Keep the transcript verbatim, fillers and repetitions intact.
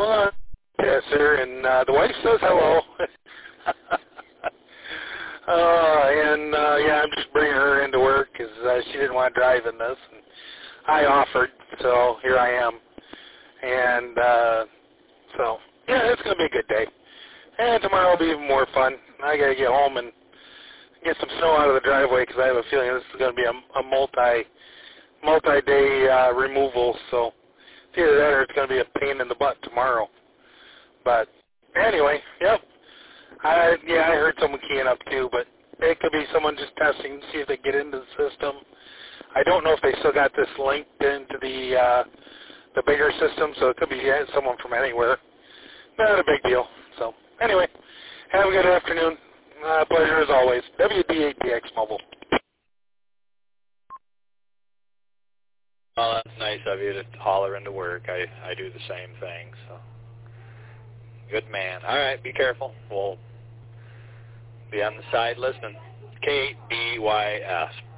Well, yes, sir, and uh, the wife says hello. uh, and, uh, yeah, I'm just bringing her into work because uh, she didn't want to drive in this. And I offered, so here I am. And uh, so, yeah, it's going to be a good day. And tomorrow will be even more fun. I got to get home and get some snow out of the driveway because I have a feeling this is going to be a, a multi, multi-day uh, removal. So it's either that or it's going to be a pain in the butt tomorrow. But anyway, yep. I, yeah, I heard someone keying up too, but it could be someone just testing to see if they get into the system. I don't know if they still got this linked into the uh, the bigger system, so it could be someone from anywhere. Not a big deal. So anyway, have a good afternoon. Uh, pleasure as always. W D eight T X Mobile. Well, that's nice of you to holler into work. I, I do the same thing, so. Good man. All right, be careful. We'll be on the side listening. K B Y S.